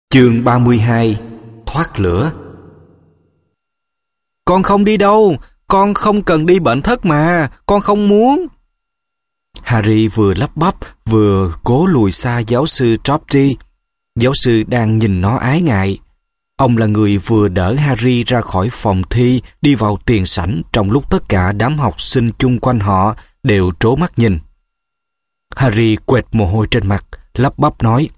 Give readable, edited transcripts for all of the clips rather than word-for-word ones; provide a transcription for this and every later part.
Chương 32: Thoát lửa. Con không đi đâu, con không cần đi bệnh thất mà, con không muốn. Harry vừa lắp bắp vừa cố lùi xa giáo sư Dobby. Giáo sư đang nhìn nó ái ngại. Ông là người vừa đỡ Harry ra khỏi phòng thi đi vào tiền sảnh trong lúc tất cả đám học sinh chung quanh họ đều trố mắt nhìn. Harry quệt mồ hôi trên mặt, lắp bắp nói: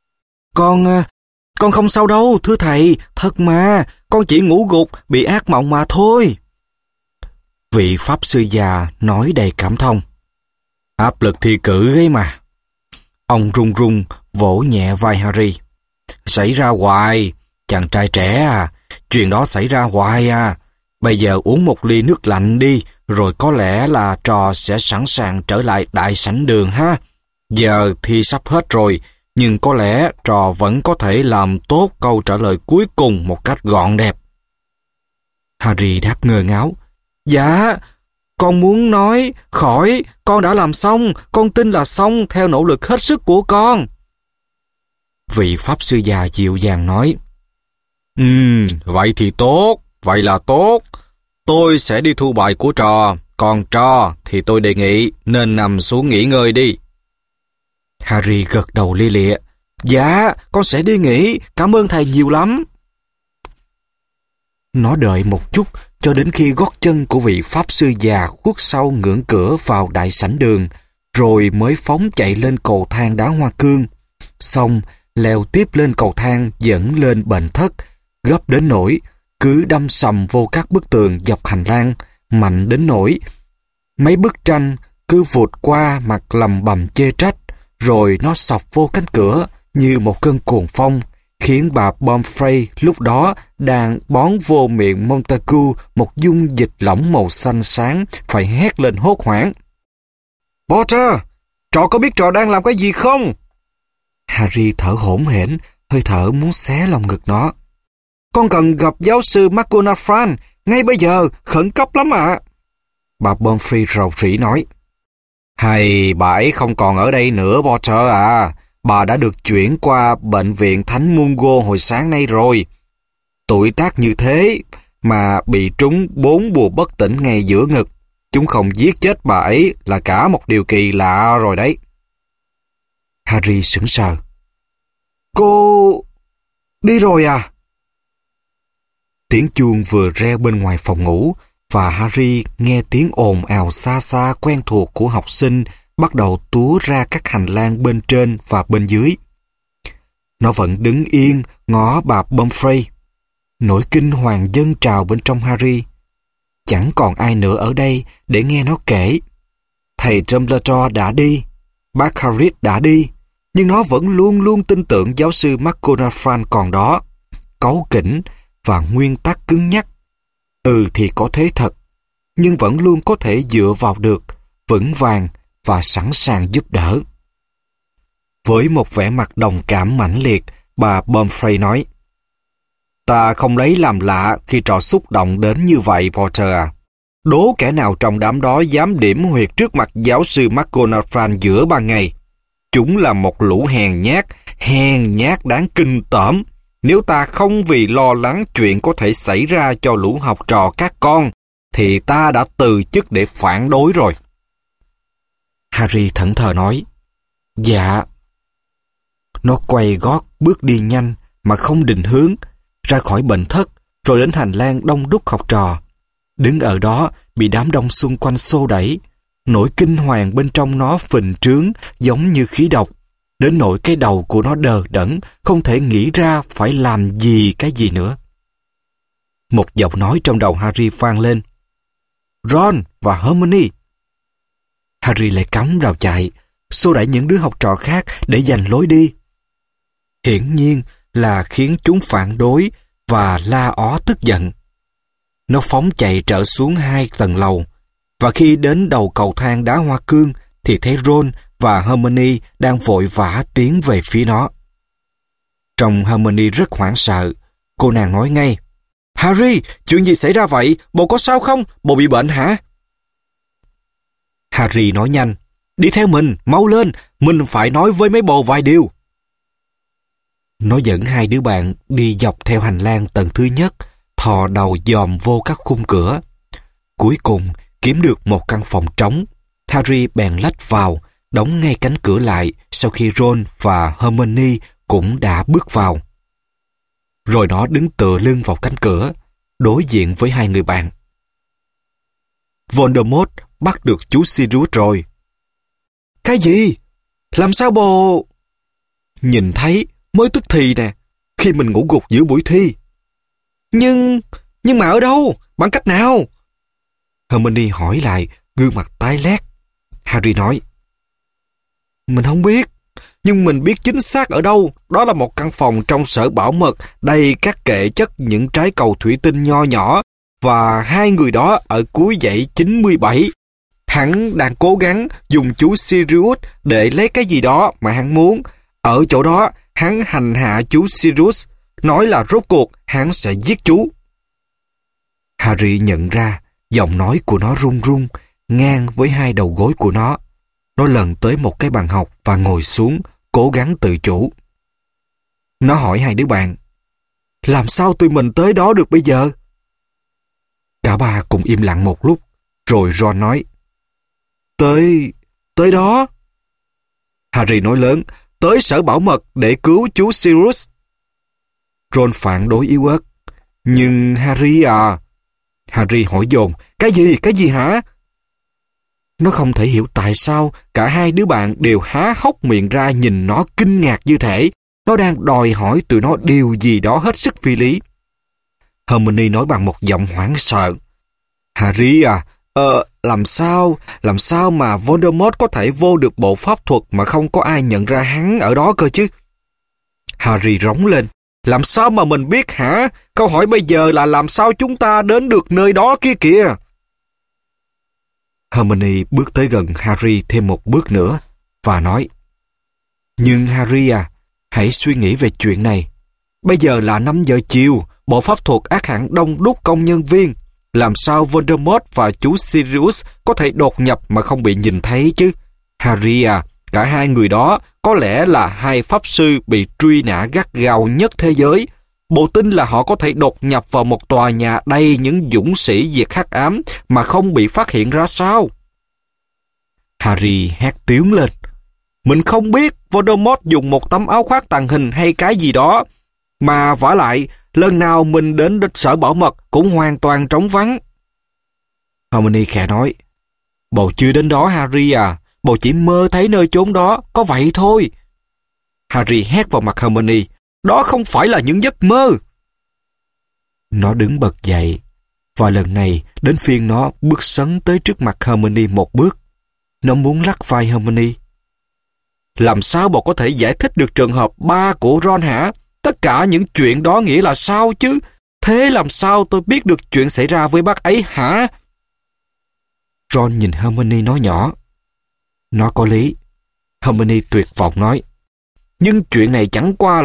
Con không sao đâu, thưa thầy, thật mà, con chỉ ngủ gục, bị ác mộng mà thôi. Vị pháp sư già nói đầy cảm thông: Áp lực thi cử ấy mà. Ông run run vỗ nhẹ vai Harry: Xảy ra hoài, chàng trai trẻ à, chuyện đó xảy ra hoài à. Bây giờ uống một ly nước lạnh đi, rồi có lẽ là trò sẽ sẵn sàng trở lại đại sảnh đường ha. Giờ thi sắp hết rồi, nhưng có lẽ trò vẫn có thể làm tốt câu trả lời cuối cùng một cách gọn đẹp. Harry đáp ngơ ngáo: Dạ, con muốn nói, khỏi, con đã làm xong, con tin là xong theo nỗ lực hết sức của con. Vị pháp sư già dịu dàng nói: Vậy thì tốt, vậy là tốt. Tôi sẽ đi thu bài của trò, còn trò thì tôi đề nghị nên nằm xuống nghỉ ngơi đi. Harry gật đầu lia lịa: Dạ, con sẽ đi nghỉ, cảm ơn thầy nhiều lắm. Nó đợi một chút cho đến khi gót chân của vị pháp sư già khuất sau ngưỡng cửa vào đại sảnh đường, rồi mới phóng chạy lên cầu thang đá hoa cương. Xong, leo tiếp lên cầu thang dẫn lên bệnh thất, gấp đến nỗi cứ đâm sầm vô các bức tường dọc hành lang, mạnh đến nỗi mấy bức tranh cứ vụt qua mặt lầm bầm chê trách, rồi nó sọc vô cánh cửa như một cơn cuồng phong, khiến bà Pomfrey lúc đó đang bón vô miệng Montague một dung dịch lỏng màu xanh sáng phải hét lên hốt hoảng: Potter, trò có biết trò đang làm cái gì không? Harry thở hổn hển, hơi thở muốn xé lòng ngực nó. Con cần gặp giáo sư McGonagall ngay bây giờ, khẩn cấp lắm ạ. Bà Pomfrey rầu rĩ nói: Hay, bà ấy không còn ở đây nữa, Potter à. Bà đã được chuyển qua bệnh viện Thánh Mungo hồi sáng nay rồi. Tuổi tác như thế mà bị trúng 4 bùa bất tỉnh ngay giữa ngực. Chúng không giết chết bà ấy là cả một điều kỳ lạ rồi đấy. Harry sững sờ. Cô đi rồi à? Tiếng chuông vừa reo bên ngoài phòng ngủ, và Harry nghe tiếng ồn ào xa xa quen thuộc của học sinh bắt đầu túa ra các hành lang bên trên và bên dưới. Nó vẫn đứng yên ngó bà Pomfrey. Nỗi kinh hoàng dâng trào bên trong Harry. Chẳng còn ai nữa ở đây để nghe nó kể. Thầy Dumbledore đã đi, bác Hagrid đã đi, nhưng nó vẫn luôn luôn tin tưởng giáo sư McGonagall còn đó, cáu kỉnh và nguyên tắc cứng nhắc. Thì có thế thật, nhưng vẫn luôn có thể dựa vào được, vững vàng và sẵn sàng giúp đỡ. Với một vẻ mặt đồng cảm mãnh liệt, bà Pomfrey nói: Ta không lấy làm lạ khi trò xúc động đến như vậy, Potter à. Đố kẻ nào trong đám đó dám điểm huyệt trước mặt giáo sư McGonagall giữa ban ngày. Chúng là một lũ hèn nhát đáng kinh tởm. Nếu ta không vì lo lắng chuyện có thể xảy ra cho lũ học trò các con, thì ta đã từ chức để phản đối rồi. Harry thẫn thờ nói: Dạ. Nó quay gót bước đi nhanh mà không định hướng, ra khỏi bệnh thất, rồi đến hành lang đông đúc học trò. Đứng ở đó bị đám đông xung quanh xô đẩy. Nỗi kinh hoàng bên trong nó phình trướng giống như khí độc, đến nỗi cái đầu của nó đờ đẫn, không thể nghĩ ra phải làm gì cái gì nữa. Một giọng nói trong đầu Harry vang lên: Ron và Hermione. Harry lại cắm rào chạy, xô đẩy những đứa học trò khác để giành lối đi. Hiển nhiên là khiến chúng phản đối và la ó tức giận. Nó phóng chạy trở xuống 2 tầng lầu, và khi đến đầu cầu thang đá hoa cương thì thấy Ron và Hermione đang vội vã tiến về phía nó. Trông Hermione rất hoảng sợ. Cô nàng nói ngay: Harry, chuyện gì xảy ra vậy? Bồ có sao không? Bồ bị bệnh hả? Harry nói nhanh: Đi theo mình, mau lên, mình phải nói với mấy bồ vài điều. Nó dẫn hai đứa bạn đi dọc theo hành lang tầng thứ nhất, thò đầu dòm vô các khung cửa. Cuối cùng, kiếm được một căn phòng trống. Harry bèn lách vào, đóng ngay cánh cửa lại sau khi Ron và Hermione cũng đã bước vào. Rồi nó đứng tựa lưng vào cánh cửa, đối diện với hai người bạn. Voldemort bắt được chú Sirius rồi. Cái gì? Làm sao bồ? Nhìn thấy mới tức thì nè, khi mình ngủ gục giữa buổi thi. Nhưng mà ở đâu? Bằng cách nào? Hermione hỏi lại, gương mặt tái lét. Harry nói, mình không biết, nhưng mình biết chính xác ở đâu. Đó là một căn phòng trong sở bảo mật, đầy các kệ chất những trái cầu thủy tinh nho nhỏ, và hai người đó ở cuối dãy 97. Hắn đang cố gắng dùng chú Sirius để lấy cái gì đó mà hắn muốn. Ở chỗ đó, hắn hành hạ chú Sirius, nói là rốt cuộc hắn sẽ giết chú. Harry nhận ra giọng nói của nó run run, ngang với hai đầu gối của nó. Nó lần tới một cái bàn học và ngồi xuống, cố gắng tự chủ. Nó hỏi hai đứa bạn, làm sao tụi mình tới đó được bây giờ? Cả ba cùng im lặng một lúc, rồi Ron nói, Tới đó. Harry nói lớn, tới sở bảo mật để cứu chú Sirius. Ron phản đối yếu ớt, nhưng Harry à... Harry hỏi dồn, cái gì hả? Nó không thể hiểu tại sao cả hai đứa bạn đều há hốc miệng ra nhìn nó kinh ngạc như thể nó đang đòi hỏi tụi nó điều gì đó hết sức phi lý. Hermione nói bằng một giọng hoảng sợ, Harry à, làm sao mà Voldemort có thể vô được bộ pháp thuật mà không có ai nhận ra hắn ở đó cơ chứ? Harry rống lên, làm sao mà mình biết hả? Câu hỏi bây giờ là làm sao chúng ta đến được nơi đó kia kìa? Hermione bước tới gần Harry thêm một bước nữa và nói, nhưng Harry à, hãy suy nghĩ về chuyện này. Bây giờ là 5 giờ chiều, bộ pháp thuật ác hẳn đông đúc công nhân viên. Làm sao Voldemort và chú Sirius có thể đột nhập mà không bị nhìn thấy chứ? Harry à, cả hai người đó có lẽ là hai pháp sư bị truy nã gắt gao nhất thế giới. Bộ tin là họ có thể đột nhập vào một tòa nhà đầy những dũng sĩ diệt hắc ám mà không bị phát hiện ra sao? Harry hét tiếng lên. Mình không biết Voldemort dùng một tấm áo khoác tàng hình hay cái gì đó. Mà vả lại, lần nào mình đến sở bảo mật cũng hoàn toàn trống vắng. Hermione khẽ nói, bồ chưa đến đó Harry à, bồ chỉ mơ thấy nơi chốn đó, có vậy thôi. Harry hét vào mặt Hermione, đó không phải là những giấc mơ. Nó đứng bật dậy, và lần này đến phiên nó bước sấn tới trước mặt Hermione một bước. Nó muốn lắc vai Hermione. Làm sao bồ có thể giải thích được trường hợp ba của Ron hả? Tất cả những chuyện đó nghĩa là sao chứ? Thế làm sao tôi biết được chuyện xảy ra với bác ấy hả? Ron nhìn Hermione nói nhỏ. Nó có lý. Hermione tuyệt vọng nói. Nhưng chuyện này chẳng qua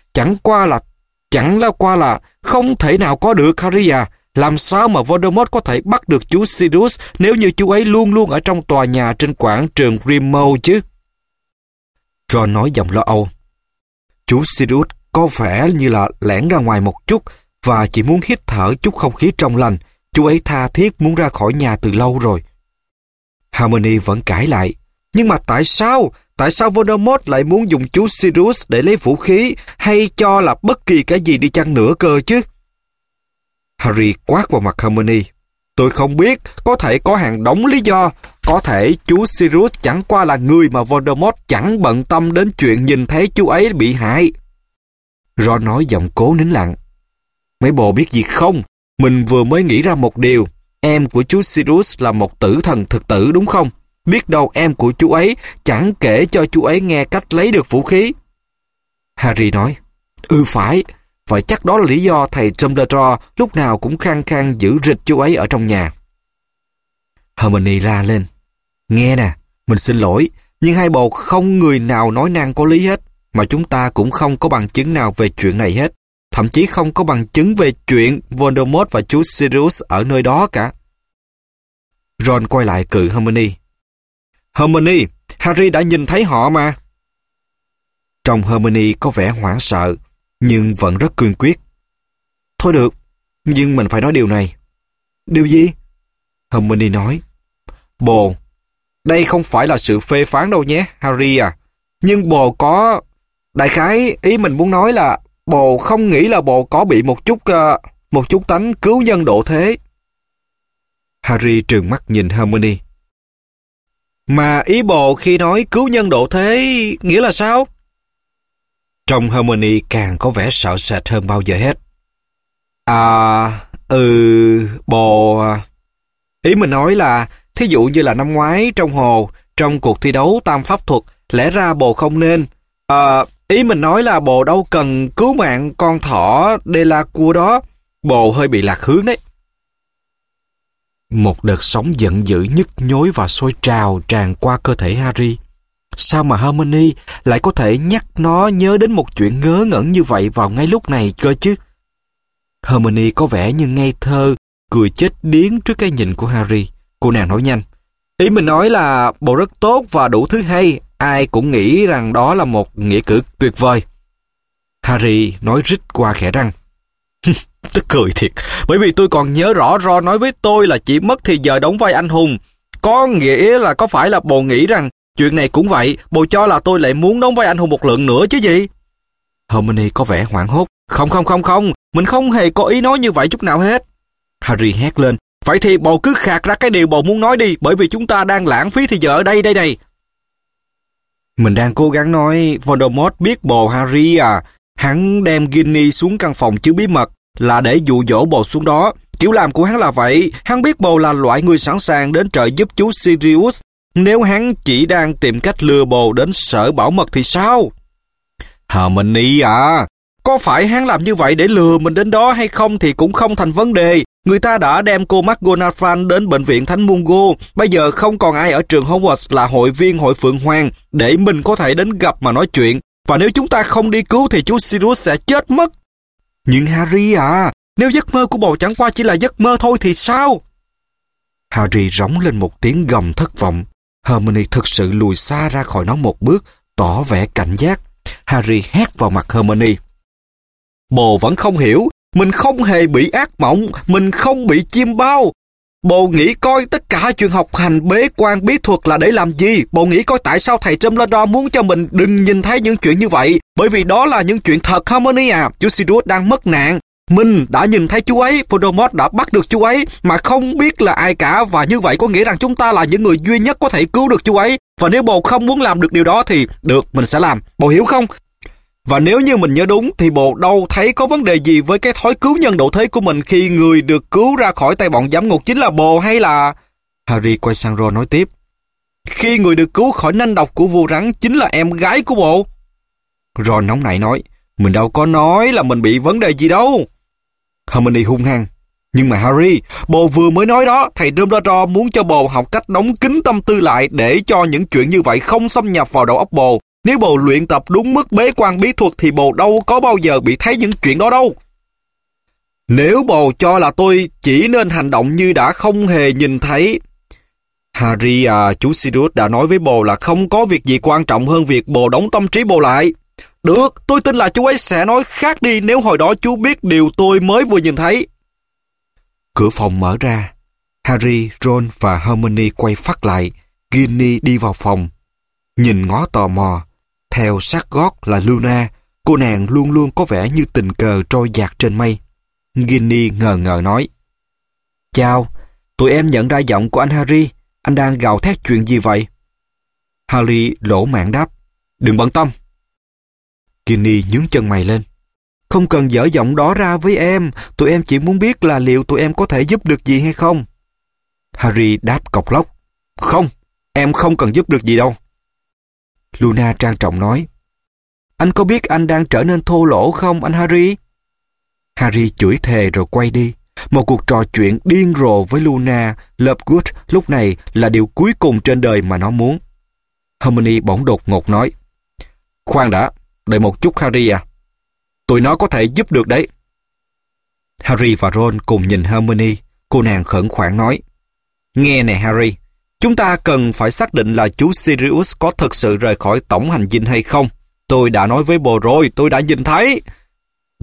là không thể nào có được Harry à. Làm sao mà Voldemort có thể bắt được chú Sirius nếu như chú ấy luôn luôn ở trong tòa nhà trên quảng trường Grimmauld chứ? Ron nói giọng lo âu. Chú Sirius có vẻ như là lẻn ra ngoài một chút và chỉ muốn hít thở chút không khí trong lành. Chú ấy tha thiết muốn ra khỏi nhà từ lâu rồi. Hermione vẫn cãi lại. Nhưng mà tại sao? Tại sao Voldemort lại muốn dùng chú Sirius để lấy vũ khí hay cho là bất kỳ cái gì đi chăng nữa cơ chứ? Harry quát vào mặt Hermione. Tôi không biết, có thể có hàng đống lý do. Có thể chú Sirius chẳng qua là người mà Voldemort chẳng bận tâm đến chuyện nhìn thấy chú ấy bị hại. Ron nói giọng cố nín lặng. Mấy bồ biết gì không? Mình vừa mới nghĩ ra một điều. Em của chú Sirius là một tử thần thực tử đúng không? Biết đâu em của chú ấy chẳng kể cho chú ấy nghe cách lấy được vũ khí. Harry nói. Phải. Vậy chắc đó là lý do thầy Dumbledore lúc nào cũng khăng khăng giữ rịch chú ấy ở trong nhà. Hermione la lên. Nghe nè, mình xin lỗi, nhưng hai bồ không người nào nói năng có lý hết, mà chúng ta cũng không có bằng chứng nào về chuyện này hết. Thậm chí không có bằng chứng về chuyện Voldemort và chú Sirius ở nơi đó cả. Ron quay lại cự Hermione. Hermione, Harry đã nhìn thấy họ mà. Trông Hermione có vẻ hoảng sợ, nhưng vẫn rất cương quyết. Thôi được, nhưng mình phải nói điều này. Điều gì? Hermione nói. Bồ, đây không phải là sự phê phán đâu nhé, Harry à. Nhưng bồ có... Đại khái, ý mình muốn nói là bồ không nghĩ là bồ có bị một chút tánh cứu nhân độ thế. Harry trừng mắt nhìn Hermione. Mà ý bồ khi nói cứu nhân độ thế nghĩa là sao? Trông Hermione càng có vẻ sợ sệt hơn bao giờ hết. Bồ... Ý mình nói là, thí dụ như là năm ngoái trong hồ, trong cuộc thi đấu tam pháp thuật, lẽ ra bồ không nên. Ý mình nói là bồ đâu cần cứu mạng con thỏ Delacour đó. Bồ hơi bị lạc hướng đấy. Một đợt sóng giận dữ nhức nhối và sôi trào tràn qua cơ thể Harry. Sao mà Hermione lại có thể nhắc nó nhớ đến một chuyện ngớ ngẩn như vậy vào ngay lúc này cơ chứ? Hermione có vẻ như ngây thơ, cười chết điếng trước cái nhìn của Harry. Cô nàng nói nhanh. Ý mình nói là bồ rất tốt và đủ thứ hay. Ai cũng nghĩ rằng đó là một nghĩa cử tuyệt vời. Harry nói rít qua khẽ răng. Tức cười thiệt, bởi vì tôi còn nhớ rõ Ron nói với tôi là chỉ mất thì giờ đóng vai anh hùng. Có nghĩa là có phải là bồ nghĩ rằng chuyện này cũng vậy, bồ cho là tôi lại muốn đóng vai anh hùng một lần nữa chứ gì? Hermione có vẻ hoảng hốt. Không, mình không hề có ý nói như vậy chút nào hết. Harry hét lên. Vậy thì bồ cứ khạc ra cái điều bồ muốn nói đi, bởi vì chúng ta đang lãng phí thì giờ ở đây này. Mình đang cố gắng nói Voldemort biết bồ Harry à. Hắn đem Ginny xuống căn phòng chứa bí mật là để dụ dỗ bồ xuống đó. Kiểu làm của hắn là vậy. Hắn biết bồ là loại người sẵn sàng đến trợ giúp chú Sirius. Nếu hắn chỉ đang tìm cách lừa bồ đến sở bảo mật thì sao? Hermione à, có phải hắn làm như vậy để lừa mình đến đó hay không thì cũng không thành vấn đề. Người ta đã đem cô McGonagall đến bệnh viện Thánh Mungo. Bây giờ không còn ai ở trường Hogwarts là hội viên hội Phượng Hoàng để mình có thể đến gặp mà nói chuyện. Và nếu chúng ta không đi cứu thì chú Sirius sẽ chết mất. Nhưng Harry à, nếu giấc mơ của bồ chẳng qua chỉ là giấc mơ thôi thì sao? Harry rống lên một tiếng gầm thất vọng. Hermione thực sự lùi xa ra khỏi nó một bước, tỏ vẻ cảnh giác. Harry hét vào mặt Hermione. Bồ vẫn không hiểu, mình không hề bị ác mộng, mình không bị chiêm bao. Bồ nghĩ coi tất cả chuyện học hành bế quan bí thuật là để làm gì? Bồ nghĩ coi tại sao thầy Dumbledore muốn cho mình đừng nhìn thấy những chuyện như vậy? Bởi vì đó là những chuyện thật, Hermione à. Chú Sirius đang mất nạn. Mình đã nhìn thấy chú ấy, Voldemort đã bắt được chú ấy mà không biết là ai cả, và như vậy có nghĩa rằng chúng ta là những người duy nhất có thể cứu được chú ấy. Và nếu bồ không muốn làm được điều đó thì được, mình sẽ làm. Bồ hiểu không? Và nếu như mình nhớ đúng thì bồ đâu thấy có vấn đề gì với cái thói cứu nhân độ thế của mình khi người được cứu ra khỏi tay bọn giám ngục chính là bồ hay là... Harry quay sang Ron nói tiếp. Khi người được cứu khỏi nanh độc của vua rắn chính là em gái của bồ. Ron nóng nảy nói. Mình đâu có nói là mình bị vấn đề gì đâu. Hermione hung hăng. Nhưng mà Harry, bồ vừa mới nói đó, thầy Dumbledore muốn cho bồ học cách đóng kín tâm tư lại để cho những chuyện như vậy không xâm nhập vào đầu óc bồ. Nếu bồ luyện tập đúng mức bế quan bí thuật thì bồ đâu có bao giờ bị thấy những chuyện đó đâu. Nếu bồ cho là tôi chỉ nên hành động như đã không hề nhìn thấy. Harry à, chú Sirius đã nói với bồ là không có việc gì quan trọng hơn việc bồ đóng tâm trí bồ lại. Được, tôi tin là chú ấy sẽ nói khác đi nếu hồi đó chú biết điều tôi mới vừa nhìn thấy. Cửa phòng mở ra. Harry, Ron và Hermione quay phắt lại. Ginny đi vào phòng. Nhìn ngó tò mò. Theo sát gót là Luna. Cô nàng luôn luôn có vẻ như tình cờ trôi dạt trên mây. Ginny ngờ ngờ nói. Chào, tụi em nhận ra giọng của anh Harry. Anh đang gào thét chuyện gì vậy? Harry lỗ mãn đáp. Đừng bận tâm. Ginny nhướng chân mày lên. Không cần dở giọng đó ra với em. Tụi em chỉ muốn biết là liệu tụi em có thể giúp được gì hay không. Harry đáp cộc lốc. Không, em không cần giúp được gì đâu. Luna trang trọng nói. Anh có biết anh đang trở nên thô lỗ không anh Harry? Harry chửi thề rồi quay đi. Một cuộc trò chuyện điên rồ với Luna Lovegood lúc này là điều cuối cùng trên đời mà nó muốn. Hermione bỗng đột ngột nói. Khoan đã, đợi một chút Harry à. Tụi nó có thể giúp được đấy. Harry và Ron cùng nhìn Hermione. Cô nàng khẩn khoản nói. Nghe nè Harry, chúng ta cần phải xác định là chú Sirius có thực sự rời khỏi tổng hành dinh hay không. Tôi đã nói với bồ rồi, tôi đã nhìn thấy.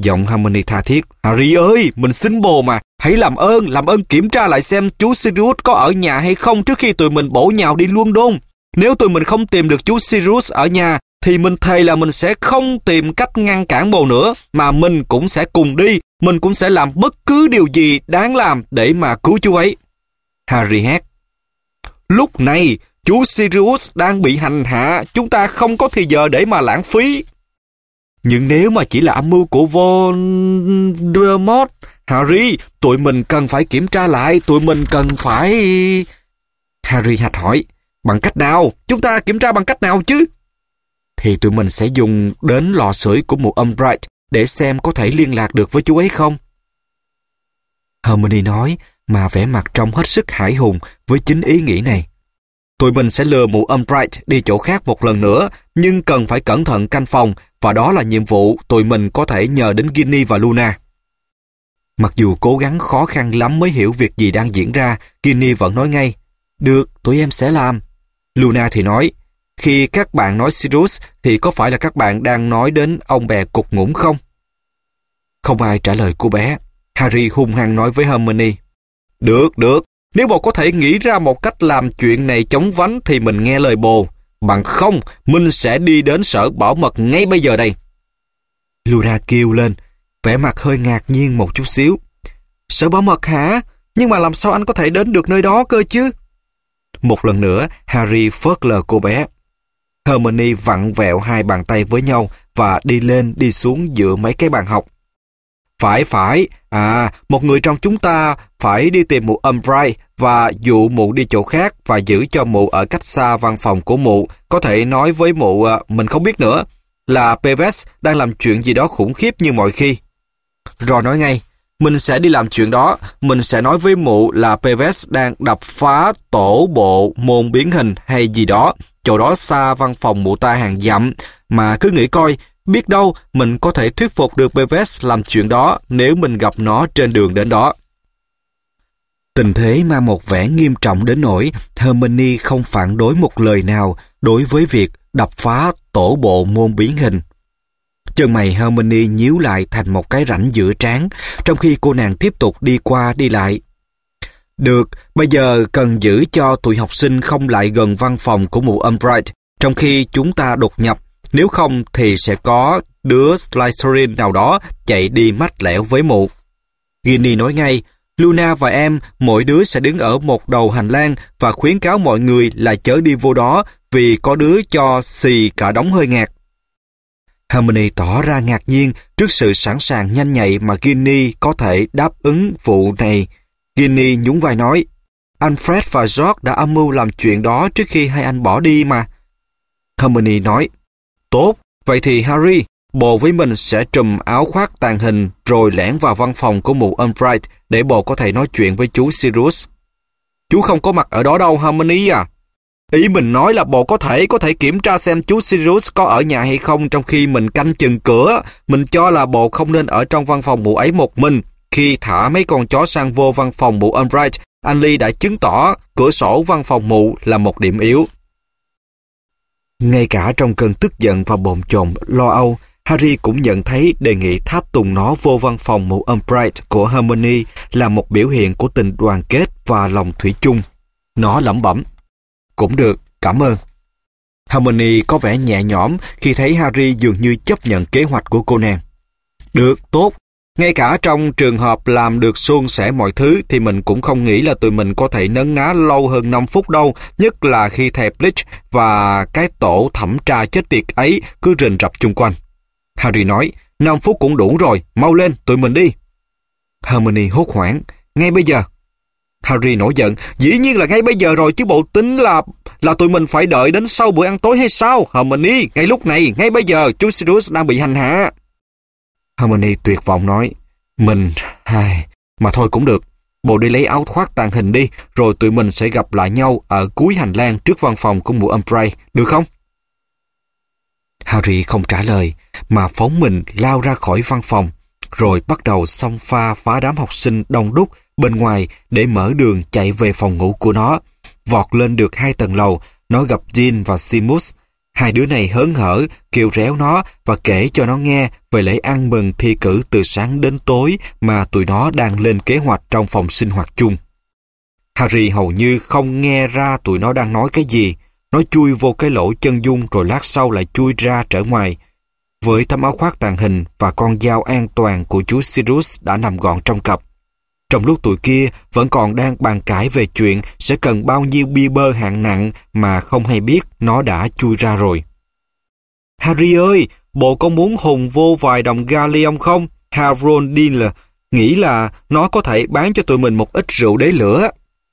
Giọng Hermione tha thiết. Harry ơi, mình xin bồ mà. Hãy làm ơn kiểm tra lại xem chú Sirius có ở nhà hay không trước khi tụi mình bổ nhào đi London. Nếu tụi mình không tìm được chú Sirius ở nhà, thì mình thề là mình sẽ không tìm cách ngăn cản bồ nữa, mà mình cũng sẽ cùng đi. Mình cũng sẽ làm bất cứ điều gì đáng làm để mà cứu chú ấy. Harry hét. Lúc này, chú Sirius đang bị hành hạ. Chúng ta không có thời giờ để mà lãng phí. Nhưng nếu mà chỉ là âm mưu của Voldemort, Harry, tụi mình cần phải kiểm tra lại. Tụi mình cần phải... Harry hạch hỏi. Bằng cách nào? Chúng ta kiểm tra bằng cách nào chứ? Thì tụi mình sẽ dùng đến lò sưởi của mụ Umbridge để xem có thể liên lạc được với chú ấy không. Hermione nói mà vẻ mặt trông hết sức hãi hùng với chính ý nghĩ này. Tụi mình sẽ lừa mụ Umbridge đi chỗ khác một lần nữa, nhưng cần phải cẩn thận canh phòng, và đó là nhiệm vụ tụi mình có thể nhờ đến Ginny và Luna. Mặc dù cố gắng khó khăn lắm mới hiểu việc gì đang diễn ra, Ginny vẫn nói ngay. Được, tụi em sẽ làm. Luna thì nói, khi các bạn nói Sirius thì có phải là các bạn đang nói đến ông bè cục ngủn không? Không ai trả lời cô bé. Harry hung hăng nói với Hermione. Được, nếu bồ có thể nghĩ ra một cách làm chuyện này chóng vánh thì mình nghe lời bồ. Bằng không, mình sẽ đi đến sở bảo mật ngay bây giờ đây. Luna kêu lên, vẻ mặt hơi ngạc nhiên một chút xíu. Sở bảo mật hả? Nhưng mà làm sao anh có thể đến được nơi đó cơ chứ? Một lần nữa, Harry phớt lờ cô bé. Hermione vặn vẹo hai bàn tay với nhau và đi lên đi xuống giữa mấy cái bàn học. Phải, một người trong chúng ta phải đi tìm mụ Umbridge và dụ mụ đi chỗ khác và giữ cho mụ ở cách xa văn phòng của mụ. Có thể nói với mụ, mình không biết nữa, là Peeves đang làm chuyện gì đó khủng khiếp như mọi khi. Ron nói ngay, mình sẽ đi làm chuyện đó, mình sẽ nói với mụ là Peeves đang đập phá tổ bộ môn biến hình hay gì đó, chỗ đó xa văn phòng mụ ta hàng dặm, mà cứ nghĩ coi, biết đâu mình có thể thuyết phục được Peeves làm chuyện đó nếu mình gặp nó trên đường đến đó. Tình thế mang một vẻ nghiêm trọng đến nỗi Hermione không phản đối một lời nào đối với việc đập phá tổ bộ môn biến hình. Chân mày Hermione nhíu lại thành một cái rãnh giữa trán, trong khi cô nàng tiếp tục đi qua đi lại. Được, bây giờ cần giữ cho tụi học sinh không lại gần văn phòng của mụ Umbridge, trong khi chúng ta đột nhập. Nếu không thì sẽ có đứa Slytherin nào đó chạy đi mách lẻo với mụ. Ginny nói ngay, Luna và em, mỗi đứa sẽ đứng ở một đầu hành lang và khuyến cáo mọi người là chớ đi vô đó vì có đứa cho xì cả đống hơi ngạt. Hermione tỏ ra ngạc nhiên trước sự sẵn sàng nhanh nhạy mà Ginny có thể đáp ứng vụ này. Ginny nhún vai nói, anh Fred và George đã âm mưu làm chuyện đó trước khi hai anh bỏ đi mà. Hermione nói, tốt, vậy thì Harry, bồ với mình sẽ trùm áo khoác tàng hình rồi lẻn vào văn phòng của mụ Umbridge để bồ có thể nói chuyện với chú Sirius. Chú không có mặt ở đó đâu, Hermione à. Ý mình nói là bồ có thể kiểm tra xem chú Sirius có ở nhà hay không trong khi mình canh chừng cửa. Mình cho là bồ không nên ở trong văn phòng mụ ấy một mình. Khi thả mấy con chó săn vô văn phòng mụ Umbridge, anh Lee đã chứng tỏ cửa sổ văn phòng mụ là một điểm yếu. Ngay cả trong cơn tức giận và bồn chồn lo âu, Harry cũng nhận thấy đề nghị tháp tùng nó vô văn phòng mụ Umbridge của Hermione là một biểu hiện của tình đoàn kết và lòng thủy chung. Nó lẩm bẩm, cũng được, cảm ơn. Hermione có vẻ nhẹ nhõm khi thấy Harry dường như chấp nhận kế hoạch của cô nàng. Được, tốt. Ngay cả trong trường hợp làm được suôn sẻ mọi thứ thì mình cũng không nghĩ là tụi mình có thể nấn ná lâu hơn 5 phút đâu, nhất là khi thầy Bleach và cái tổ thẩm tra chết tiệt ấy cứ rình rập chung quanh. Harry nói, 5 phút cũng đủ rồi, mau lên, tụi mình đi. Hermione hốt hoảng, ngay bây giờ. Harry nổi giận, dĩ nhiên là ngay bây giờ rồi chứ bộ tính là tụi mình phải đợi đến sau bữa ăn tối hay sao? Hermione, ngay lúc này, ngay bây giờ, chú Sirius đang bị hành hạ. Hermione tuyệt vọng nói, mà thôi cũng được, bộ đi lấy áo khoác tàng hình đi, rồi tụi mình sẽ gặp lại nhau ở cuối hành lang trước văn phòng của mụ Umbridge, được không? Harry không trả lời, mà phóng mình lao ra khỏi văn phòng, rồi bắt đầu xông pha phá đám học sinh đông đúc bên ngoài để mở đường chạy về phòng ngủ của nó. Vọt lên được 2 tầng lầu, nó gặp Dean và Seamus. Hai đứa này hớn hở, kêu réo nó và kể cho nó nghe về lễ ăn mừng thi cử từ sáng đến tối mà tụi nó đang lên kế hoạch trong phòng sinh hoạt chung. Harry hầu như không nghe ra tụi nó đang nói cái gì. Nó chui vô cái lỗ chân dung rồi lát sau lại chui ra trở ngoài. Với tấm áo khoác tàng hình và con dao an toàn của chú Sirius đã nằm gọn trong cặp. Trong lúc tụi kia vẫn còn đang bàn cãi về chuyện sẽ cần bao nhiêu bia bơ hạng nặng mà không hay biết nó đã chui ra rồi. Harry ơi, bộ có muốn hùng vô vài đồng galleon không? Harold Dillon nghĩ là nó có thể bán cho tụi mình một ít rượu đế lửa.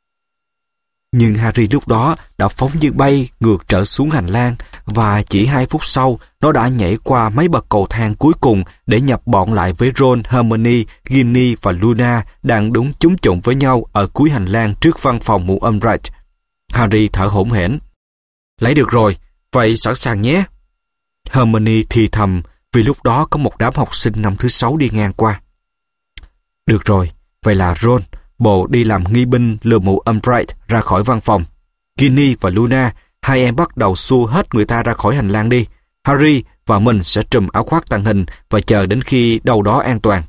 Nhưng Harry lúc đó đã phóng như bay ngược trở xuống hành lang và chỉ 2 phút sau nó đã nhảy qua mấy bậc cầu thang cuối cùng để nhập bọn lại với Ron, Hermione, Ginny và Luna đang đúng chúm chụng với nhau ở cuối hành lang trước văn phòng mụ Umbridge. Harry thở hổn hển. Lấy được rồi, vậy sẵn sàng nhé. Hermione thì thầm vì lúc đó có một đám học sinh năm thứ 6 đi ngang qua. Được rồi, vậy là Ron, bộ đi làm nghi binh lừa mụ Umbridge ra khỏi văn phòng. Ginny và Luna, hai em bắt đầu xua hết người ta ra khỏi hành lang đi. Harry và mình sẽ trùm áo khoác tàng hình và chờ đến khi đâu đó an toàn.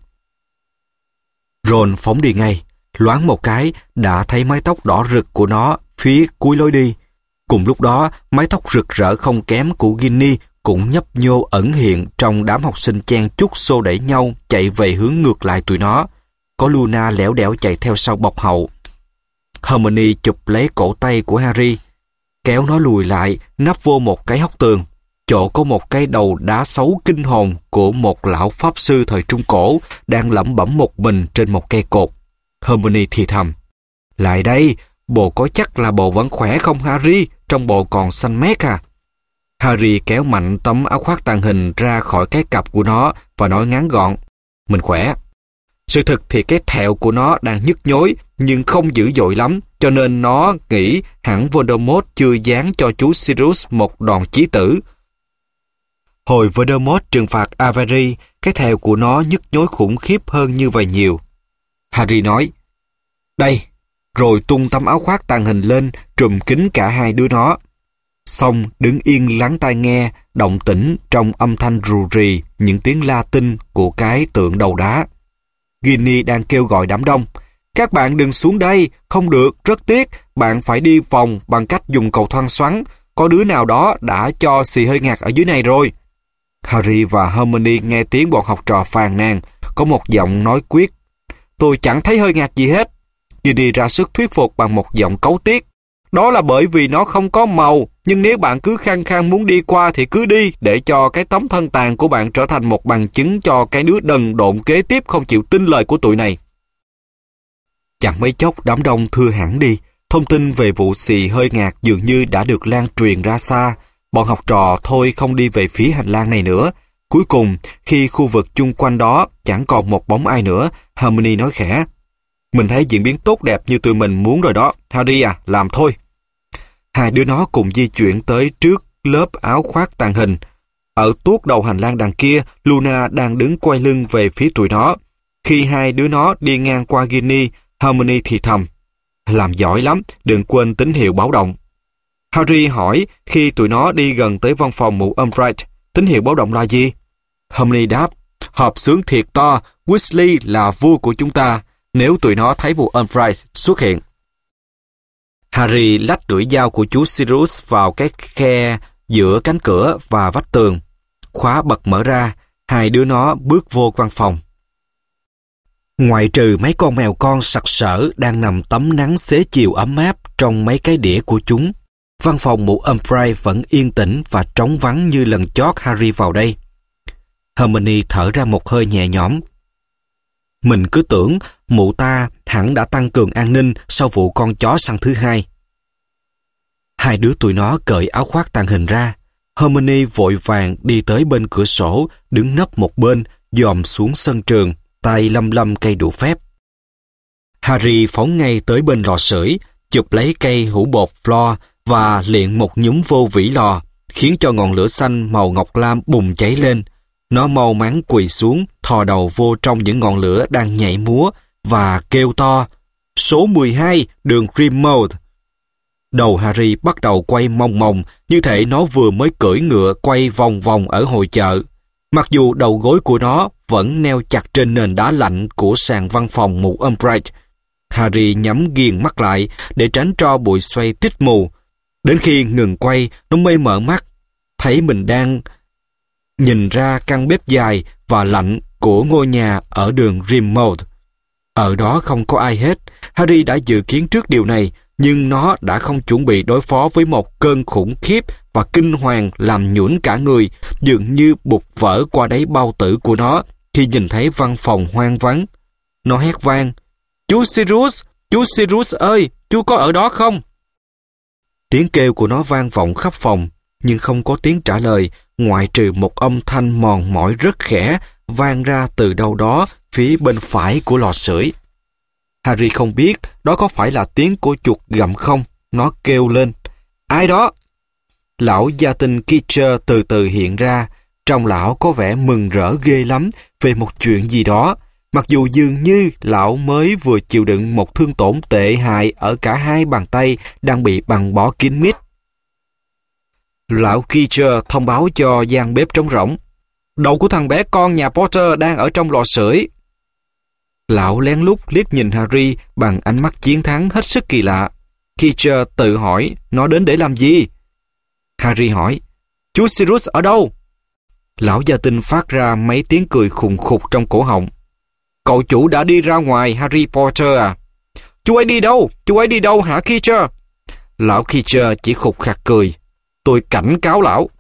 Ron phóng đi ngay, loáng một cái đã thấy mái tóc đỏ rực của nó phía cuối lối đi. Cùng lúc đó, mái tóc rực rỡ không kém của Ginny cũng nhấp nhô ẩn hiện trong đám học sinh chen chúc xô đẩy nhau chạy về hướng ngược lại tụi nó. Có Luna lẻo đẻo chạy theo sau bọc hậu. Hermione chụp lấy cổ tay của Harry, kéo nó lùi lại, nấp vô một cái hốc tường. Chỗ có một cái đầu đá xấu kinh hồn của một lão pháp sư thời Trung Cổ đang lẩm bẩm một mình trên một cây cột. Hermione thì thầm. Lại đây, bộ có chắc là bộ vẫn khỏe không Harry? Trong bộ còn xanh mét à? Harry kéo mạnh tấm áo khoác tàng hình ra khỏi cái cặp của nó và nói ngắn gọn. Mình khỏe. Sự thực thì cái thẹo của nó đang nhức nhối nhưng không dữ dội lắm, cho nên nó nghĩ hẳn Voldemort chưa giáng cho chú Sirius một đòn chí tử. Hồi Voldemort trừng phạt Avery, cái thẹo của nó nhức nhối khủng khiếp hơn như vậy nhiều. Harry nói, đây, rồi tung tấm áo khoác tàng hình lên, trùm kín cả hai đứa nó. Xong đứng yên lắng tai nghe, động tĩnh trong âm thanh rù rì, những tiếng Latin của cái tượng đầu đá. Ginny đang kêu gọi đám đông. Các bạn đừng xuống đây, không được, rất tiếc, bạn phải đi vòng bằng cách dùng cầu thang xoắn. Có đứa nào đó đã cho xì hơi ngạt ở dưới này rồi. Harry và Hermione nghe tiếng bọn học trò phàn nàn, có một giọng nói quyết. Tôi chẳng thấy hơi ngạt gì hết. Ginny ra sức thuyết phục bằng một giọng cấu tiết. Đó là bởi vì nó không có màu, nhưng nếu bạn cứ khăng khăng muốn đi qua thì cứ đi, để cho cái tấm thân tàn của bạn trở thành một bằng chứng cho cái đứa đần độn kế tiếp không chịu tin lời của tụi này. Chẳng mấy chốc đám đông thưa hẳn đi, thông tin về vụ xì hơi ngạt dường như đã được lan truyền ra xa. Bọn học trò thôi không đi về phía hành lang này nữa. Cuối cùng, khi khu vực chung quanh đó chẳng còn một bóng ai nữa, Hermione nói khẽ. Mình thấy diễn biến tốt đẹp như tụi mình muốn rồi đó. Harry à, làm thôi. Hai đứa nó cùng di chuyển tới trước lớp áo khoác tàng hình. Ở tuốt đầu hành lang đằng kia, Luna đang đứng quay lưng về phía tụi nó. Khi hai đứa nó đi ngang qua Ginny, Hermione thì thầm. Làm giỏi lắm, đừng quên tín hiệu báo động. Harry hỏi khi tụi nó đi gần tới văn phòng mụ Umbridge, tín hiệu báo động là gì? Hermione đáp, họp xướng thiệt to, Weasley là vua của chúng ta, nếu tụi nó thấy mụ Umbridge xuất hiện. Harry lách lưỡi dao của chú Sirius vào cái khe giữa cánh cửa và vách tường. Khóa bật mở ra, hai đứa nó bước vô văn phòng. Ngoại trừ mấy con mèo con sặc sỡ đang nằm tắm nắng xế chiều ấm áp trong mấy cái đĩa của chúng, văn phòng mụ Umbridge vẫn yên tĩnh và trống vắng như lần chót Harry vào đây. Hermione thở ra một hơi nhẹ nhõm. Mình cứ tưởng mụ ta hẳn đã tăng cường an ninh sau vụ con chó săn thứ hai. Hai đứa tụi nó cởi áo khoác tàng hình ra. Hermione vội vàng đi tới bên cửa sổ, đứng nấp một bên, dòm xuống sân trường, tay lăm lăm cây đũa phép. Harry phóng ngay tới bên lò sưởi, chụp lấy cây hũ bột Floor và liệng một nhúm vô vỉ lò, khiến cho ngọn lửa xanh màu ngọc lam bùng cháy lên. Nó mau mắn quỳ xuống, thò đầu vô trong những ngọn lửa đang nhảy múa và kêu to, số 12, đường Grimmauld. Đầu Harry bắt đầu quay mòng mòng, như thể nó vừa mới cưỡi ngựa quay vòng vòng ở hội chợ. Mặc dù đầu gối của nó vẫn neo chặt trên nền đá lạnh của sàn văn phòng mụ Umbridge. Harry nhắm nghiền mắt lại để tránh tro bụi xoay tít mù. Đến khi ngừng quay, nó mới mở mắt, thấy mình đang nhìn ra căn bếp dài và lạnh của ngôi nhà ở đường Grimmauld. Ở đó không có ai hết. Harry đã dự kiến trước điều này, nhưng nó đã không chuẩn bị đối phó với một cơn khủng khiếp và kinh hoàng làm nhũn cả người, dường như bục vỡ qua đáy bao tử của nó khi nhìn thấy văn phòng hoang vắng. Nó hét vang: "Chú Sirius ơi, chú có ở đó không?" Tiếng kêu của nó vang vọng khắp phòng, nhưng không có tiếng trả lời, ngoại trừ một âm thanh mòn mỏi rất khẽ vang ra từ đâu đó phía bên phải của lò sưởi. Harry không biết đó có phải là tiếng của chuột gặm không. Nó kêu lên: "Ai đó?" Lão gia tinh Kreacher từ từ hiện ra. Trong lão có vẻ mừng rỡ ghê lắm về một chuyện gì đó, mặc dù dường như lão mới vừa chịu đựng một thương tổn tệ hại ở cả hai bàn tay đang bị băng bó kín mít. Lão Kreacher thông báo cho gian bếp trống rỗng: "Đầu của thằng bé con nhà Potter đang ở trong lò sưởi." Lão lén lút liếc nhìn Harry bằng ánh mắt chiến thắng hết sức kỳ lạ. Kreacher tự hỏi nó đến để làm gì. Harry hỏi: "Chú Sirius ở đâu?" Lão gia tinh phát ra mấy tiếng cười khùng khục trong cổ họng. "Cậu chủ đã đi ra ngoài, Harry Potter à?" "Chú ấy đi đâu? Chú ấy đi đâu hả Kreacher?" Lão Kreacher chỉ khục khặc cười. "Tôi cảnh cáo lão."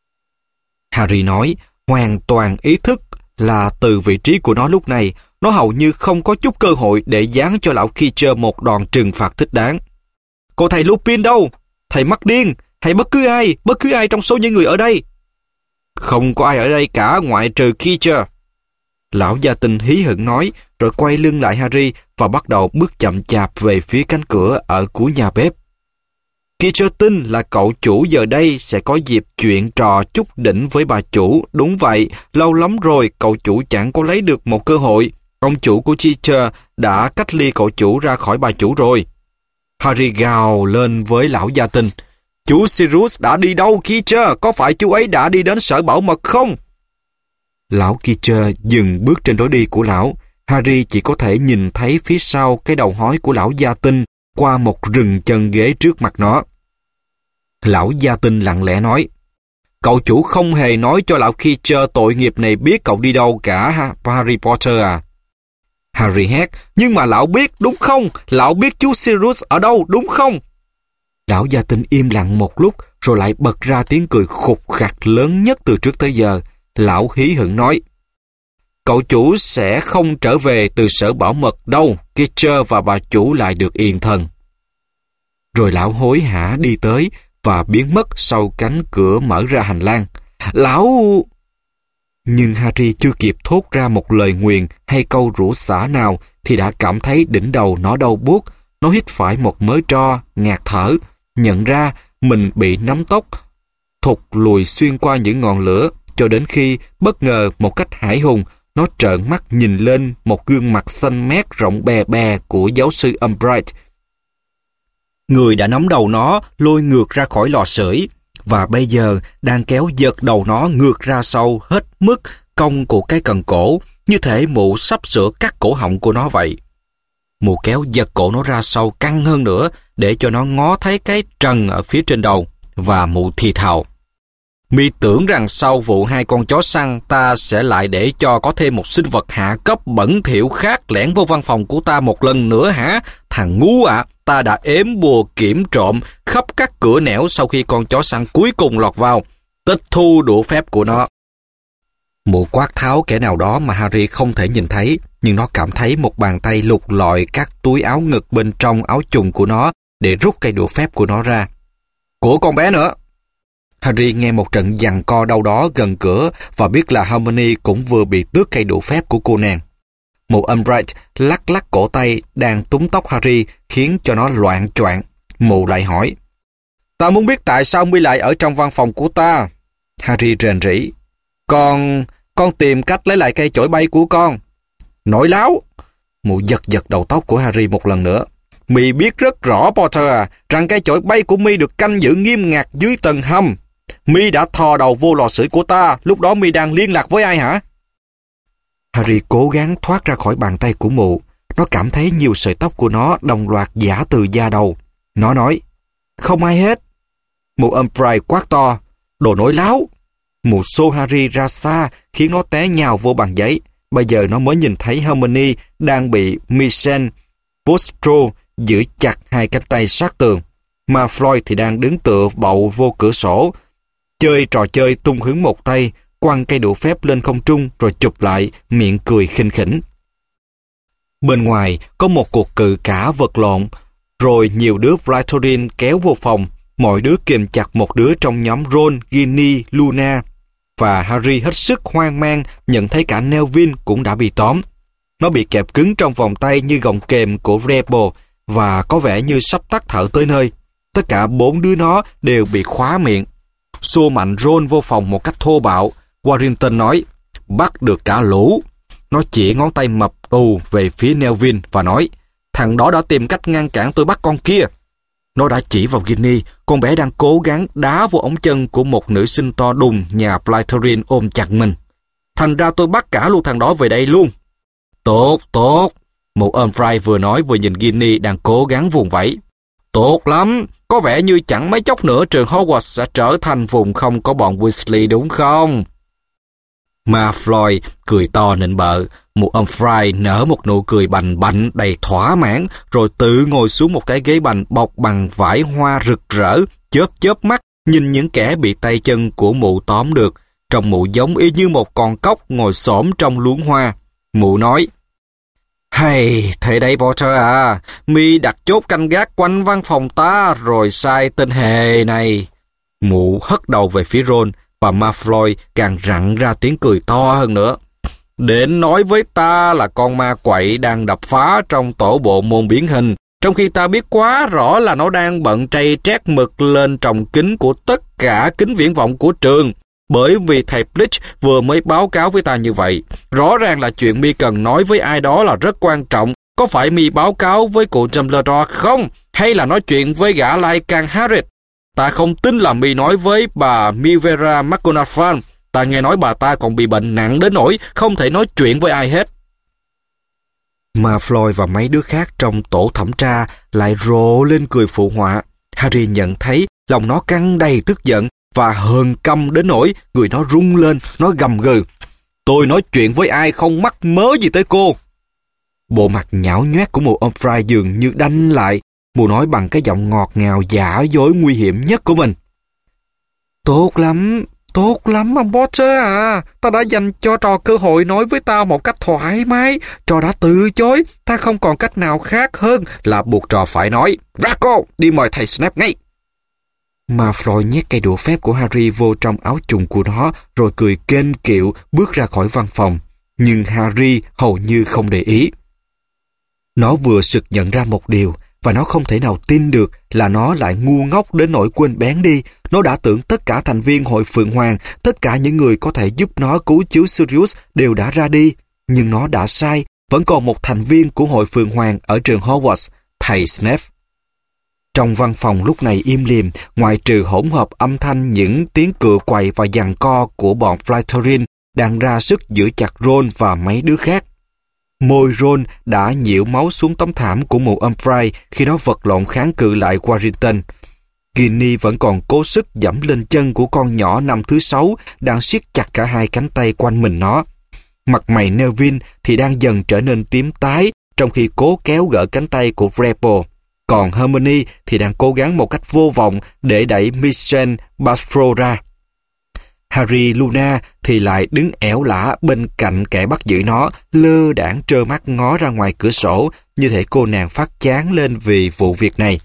Harry nói, hoàn toàn ý thức là từ vị trí của nó lúc này, nó hầu như không có chút cơ hội để giáng cho lão Kreacher một đòn trừng phạt thích đáng. "Cô thầy Lupin đâu? Thầy mắc điên, hay bất cứ ai trong số những người ở đây?" "Không có ai ở đây cả ngoại trừ Kreacher." Lão gia tinh hí hửng nói, rồi quay lưng lại Harry và bắt đầu bước chậm chạp về phía cánh cửa ở cuối nhà bếp. "Kreacher tin là cậu chủ giờ đây sẽ có dịp chuyện trò chút đỉnh với bà chủ. Đúng vậy, lâu lắm rồi cậu chủ chẳng có lấy được một cơ hội. Ông chủ của Kreacher đã cách ly cậu chủ ra khỏi bà chủ rồi." Harry gào lên với lão gia tinh: "Chú Sirius đã đi đâu Kreacher? Có phải chú ấy đã đi đến sở bảo mật không?" Lão Kreacher dừng bước trên lối đi của lão. Harry chỉ có thể nhìn thấy phía sau cái đầu hói của lão gia tinh qua một rừng chân ghế trước mặt nó. Lão gia tinh lặng lẽ nói: "Cậu chủ không hề nói cho lão Kreacher tội nghiệp này biết cậu đi đâu cả, Harry Potter à?" Harry hét: "Nhưng mà lão biết đúng không? Lão biết chú Sirius ở đâu đúng không?" Lão gia tinh im lặng một lúc rồi lại bật ra tiếng cười khục khặc lớn nhất từ trước tới giờ. Lão hí hửng nói: "Cậu chủ sẽ không trở về từ sở bảo mật đâu, Kreacher và bà chủ lại được yên thân." Rồi lão hối hả đi tới và biến mất sau cánh cửa mở ra hành lang. "Lão..." Nhưng Harry chưa kịp thốt ra một lời nguyền hay câu rủa xả nào thì đã cảm thấy đỉnh đầu nó đau buốt. Nó hít phải một mớ tro, ngạt thở, nhận ra mình bị nắm tóc thụt lùi xuyên qua những ngọn lửa, cho đến khi bất ngờ một cách hãi hùng nó trợn mắt nhìn lên một gương mặt xanh mét rộng bè bè của giáo sư Umbridge. Người đã nắm đầu nó lôi ngược ra khỏi lò sưởi và bây giờ đang kéo giật đầu nó ngược ra sau hết mức cong của cái cần cổ, như thể mụ sắp sửa cắt cổ họng của nó vậy. Mụ kéo giật cổ nó ra sau căng hơn nữa để cho nó ngó thấy cái trần ở phía trên đầu, và mụ thì thào: "Mi tưởng rằng sau vụ hai con chó săn ta sẽ lại để cho có thêm một sinh vật hạ cấp bẩn thỉu khác lẻn vô văn phòng của ta một lần nữa hả? Thằng ngu ạ, ta đã ếm bùa kiểm trộm khắp các cửa nẻo sau khi con chó săn cuối cùng lọt vào. Tịch thu đũa phép của nó." Mụ quát tháo kẻ nào đó mà Harry không thể nhìn thấy, nhưng nó cảm thấy một bàn tay lục lọi các túi áo ngực bên trong áo chùng của nó để rút cây đũa phép của nó ra. "Của con bé nữa." Harry nghe một trận giằng co đâu đó gần cửa và biết là Hermione cũng vừa bị tước cây đũa phép của cô nàng. Mụ Umbridge lắc lắc cổ tay đang túm tóc Harry khiến cho nó loạng choạng. Mụ lại hỏi: "Ta muốn biết tại sao Mi lại ở trong văn phòng của ta?" Harry rền rĩ: Con tìm cách lấy lại cây chổi bay của con." "Nói láo!" Mụ giật giật đầu tóc của Harry một lần nữa. Mi biết rất rõ, Potter à, rằng cái chổi bay của Mi được canh giữ nghiêm ngặt dưới tầng hầm. Mi đã thò đầu vô lò sưởi của ta, lúc đó Mi đang liên lạc với ai hả? Harry cố gắng thoát ra khỏi bàn tay của mụ. Nó cảm thấy nhiều sợi tóc của nó đồng loạt giã từ da đầu. Nó nói, không ai hết. Mụ Umbridge quát to, đồ nói láo. Mụ xô Harry ra xa, khiến nó té nhào vô bàn giấy. Bây giờ nó mới nhìn thấy Hermione đang bị Michelle Bostro giữ chặt hai cánh tay sát tường. Malfoy thì đang đứng tựa bậu vô cửa sổ, chơi trò chơi tung hứng một tay, quăng cây đũa phép lên không trung rồi chụp lại, miệng cười khinh khỉnh. Bên ngoài có một cuộc cự cãi vật lộn, rồi nhiều đứa Slytherin kéo vô phòng, mọi đứa kìm chặt một đứa trong nhóm Ron, Ginny, Luna, và Harry hết sức hoang mang nhận thấy cả Neville cũng đã bị tóm. Nó bị kẹp cứng trong vòng tay như gọng kềm của Rebel và có vẻ như sắp tắt thở tới nơi. Tất cả 4 đứa nó đều bị khóa miệng. Xô mạnh Ron vô phòng một cách thô bạo. Warrington nói, bắt được cả lũ. Nó chỉ ngón tay mập ù về phía Neville và nói, thằng đó đã tìm cách ngăn cản tôi bắt con kia. Nó đã chỉ vào Ginny, con bé đang cố gắng đá vô ống chân của một nữ sinh to đùng nhà Slytherin ôm chặt mình. Thành ra tôi bắt cả luôn thằng đó về đây luôn. Tốt, tốt. Mụ Umbridge vừa nói vừa nhìn Ginny đang cố gắng vùng vẫy. Tốt lắm, có vẻ như chẳng mấy chốc nữa trường Hogwarts sẽ trở thành vùng không có bọn Weasley đúng không? Malfoy cười to nịnh bợ. Mụ Umbridge nở một nụ cười bành bạnh đầy thỏa mãn, rồi tự ngồi xuống một cái ghế bành bọc bằng vải hoa rực rỡ, chớp chớp mắt nhìn những kẻ bị tay chân của mụ tóm được. Trông mụ giống y như một con cóc ngồi xổm trong luống hoa. Mụ nói, hay, thế đây Potter à, mi đặt chốt canh gác quanh văn phòng ta rồi sai tên hề này. Mụ hất đầu về phía Ron và Malfoy càng rặn ra tiếng cười to hơn nữa. Đến nói với ta là con ma quậy đang đập phá trong tổ bộ môn biến hình, trong khi ta biết quá rõ là nó đang bận trây trét mực lên tròng kính của tất cả kính viễn vọng của trường. Bởi vì thầy Bleach vừa mới báo cáo với ta như vậy. Rõ ràng là chuyện mi cần nói với ai đó là rất quan trọng. Có phải mi báo cáo với cụ Dumbledore không? Hay là nói chuyện với gã lai can Hagrid? Ta không tin là mi nói với bà Milvera McGonagall. Ta nghe nói bà ta còn bị bệnh nặng đến nỗi không thể nói chuyện với ai hết. Malfoy và mấy đứa khác trong tổ thẩm tra lại rộ lên cười phụ họa. Harry nhận thấy lòng nó căng đầy tức giận và hờn căm đến nỗi người nó rung lên, nó gầm gừ. Tôi nói chuyện với ai không mắc mớ gì tới cô. Bộ mặt nhão nhoét của mụ Umbridge dường như đanh lại. Mụ nói bằng cái giọng ngọt ngào giả dối nguy hiểm nhất của mình. Tốt lắm ông Potter à. Ta đã dành cho trò cơ hội nói với ta một cách thoải mái. Trò đã từ chối. Ta không còn cách nào khác hơn là buộc trò phải nói. Draco, đi mời thầy Snape ngay. Malfoy nhét cây đũa phép của Harry vô trong áo trùng của nó rồi cười kênh kiệu bước ra khỏi văn phòng. Nhưng Harry hầu như không để ý. Nó vừa sực nhận ra một điều và nó không thể nào tin được là nó lại ngu ngốc đến nỗi quên bén đi. Nó đã tưởng tất cả thành viên hội Phượng Hoàng, tất cả những người có thể giúp nó cứu chiếu Sirius đều đã ra đi. Nhưng nó đã sai, vẫn còn một thành viên của hội Phượng Hoàng ở trường Hogwarts, thầy Snape. Trong văn phòng lúc này im lìm, ngoại trừ hỗn hợp âm thanh những tiếng cựa quậy và giằng co của bọn Slytherin đang ra sức giữ chặt Ron và mấy đứa khác. Môi Ron đã nhiễu máu xuống tấm thảm của mụ Umbridge khi nó vật lộn kháng cự lại Warrington. Ginny vẫn còn cố sức giẫm lên chân của con nhỏ năm thứ 6 đang siết chặt cả hai cánh tay quanh mình nó. Mặt mày Neville thì đang dần trở nên tím tái trong khi cố kéo gỡ cánh tay của Rebel. Còn Hermione thì đang cố gắng một cách vô vọng để đẩy Michelle Bostro ra. Harry Luna thì lại đứng ẻo lả bên cạnh kẻ bắt giữ nó, lơ đãng trơ mắt ngó ra ngoài cửa sổ, như thể cô nàng phát chán lên vì vụ việc này.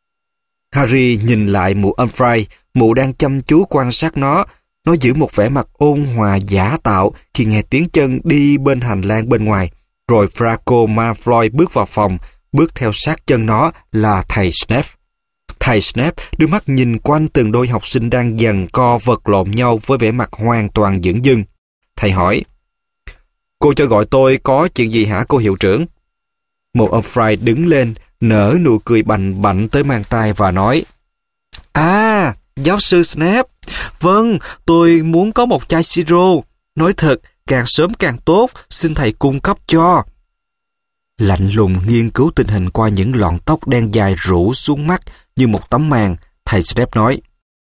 Harry nhìn lại mụ Umbridge, mụ đang chăm chú quan sát nó. Nó giữ một vẻ mặt ôn hòa giả tạo khi nghe tiếng chân đi bên hành lang bên ngoài. Rồi Draco Malfoy bước vào phòng, bước theo sát chân nó là thầy Snape. Thầy Snape đưa mắt nhìn quanh từng đôi học sinh đang giằng co vật lộn nhau với vẻ mặt hoàn toàn dửng dưng. Thầy hỏi, cô cho gọi tôi có chuyện gì hả cô hiệu trưởng? Một Umbridge đứng lên, nở nụ cười bành bạnh tới mang tai và nói: À, giáo sư Snape, vâng, tôi muốn có một chai siro. Nói thật, càng sớm càng tốt, xin thầy cung cấp cho. Lạnh lùng nghiên cứu tình hình qua những lọn tóc đen dài rủ xuống mắt như một tấm màn, thầy Snape nói: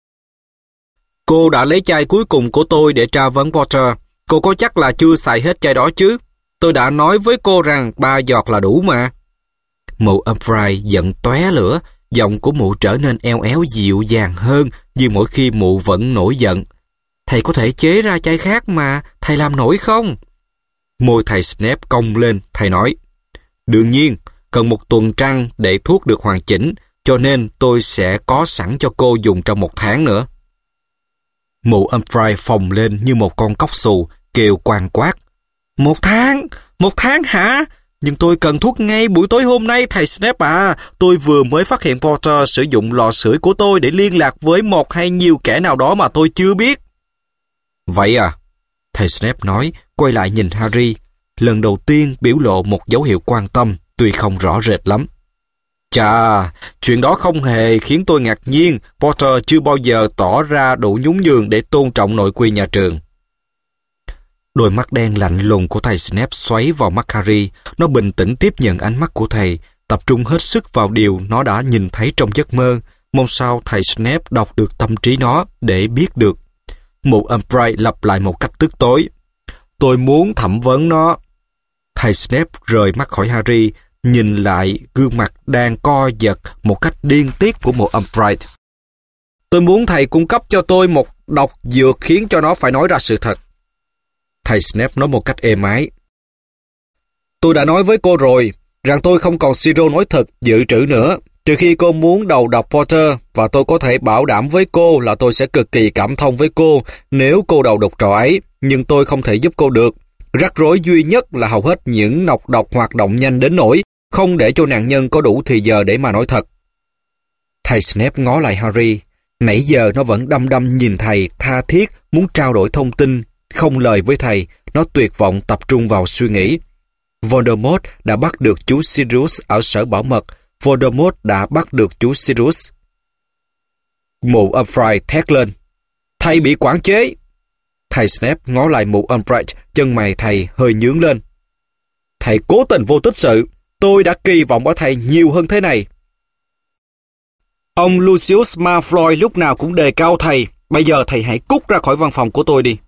Cô đã lấy chai cuối cùng của tôi để tra vấn Potter. Cô có chắc là chưa xài hết chai đó chứ? Tôi đã nói với cô rằng 3 giọt là đủ mà. Mụ Umphrey giận tóe lửa, giọng của mụ trở nên eo éo dịu dàng hơn như mỗi khi mụ vẫn nổi giận. Thầy có thể chế ra chai khác mà, thầy làm nổi không? Môi thầy Snape cong lên, thầy nói: Đương nhiên, cần một tuần trăng để thuốc được hoàn chỉnh, cho nên tôi sẽ có sẵn cho cô dùng trong 1 tháng nữa. Mụ Umphrey phồng lên như một con cóc xù, kêu quang quát: 1 tháng? 1 tháng hả? Nhưng tôi cần thuốc ngay buổi tối hôm nay, thầy Snape à. Tôi vừa mới phát hiện Potter sử dụng lò sưởi của tôi để liên lạc với một hay nhiều kẻ nào đó mà tôi chưa biết. Vậy à? Thầy Snape nói, quay lại nhìn Harry. Lần đầu tiên biểu lộ một dấu hiệu quan tâm, tuy không rõ rệt lắm. Chà, chuyện đó không hề khiến tôi ngạc nhiên. Potter chưa bao giờ tỏ ra đủ nhún nhường để tôn trọng nội quy nhà trường. Đôi mắt đen lạnh lùng của thầy Snape xoáy vào mắt Harry. Nó bình tĩnh tiếp nhận ánh mắt của thầy, tập trung hết sức vào điều nó đã nhìn thấy trong giấc mơ. Mong sao thầy Snape đọc được tâm trí nó để biết được. Mụ Umphrey lặp lại một cách tức tối: Tôi muốn thẩm vấn nó. Thầy Snape rời mắt khỏi Harry, nhìn lại gương mặt đang co giật một cách điên tiết của mụ Umphrey. Tôi muốn thầy cung cấp cho tôi một độc dược khiến cho nó phải nói ra sự thật. Thầy Snape nói một cách êm ái: Tôi đã nói với cô rồi rằng tôi không còn siro nói thật dự trữ nữa, trừ khi cô muốn đầu độc Potter, và tôi có thể bảo đảm với cô là tôi sẽ cực kỳ cảm thông với cô nếu cô đầu độc trò ấy, nhưng tôi không thể giúp cô được. Rắc rối duy nhất là hầu hết những nọc độc hoạt động nhanh đến nỗi không để cho nạn nhân có đủ thì giờ để mà nói thật. Thầy Snape ngó lại Harry. Nãy giờ nó vẫn đăm đăm nhìn thầy, tha thiết muốn trao đổi thông tin không lời với thầy. Nó tuyệt vọng tập trung vào suy nghĩ. Voldemort đã bắt được chú Sirius ở sở bảo mật. Voldemort đã bắt được chú Sirius. Mụ Umphrey thét lên: Thầy bị quản chế! Thầy Snape ngó lại mụ Umphrey, chân mày thầy hơi nhướng lên. Thầy cố tình vô tích sự. Tôi đã kỳ vọng ở thầy nhiều hơn thế này. Ông Lucius Malfoy lúc nào cũng đề cao thầy. Bây giờ thầy hãy cút ra khỏi văn phòng của tôi đi.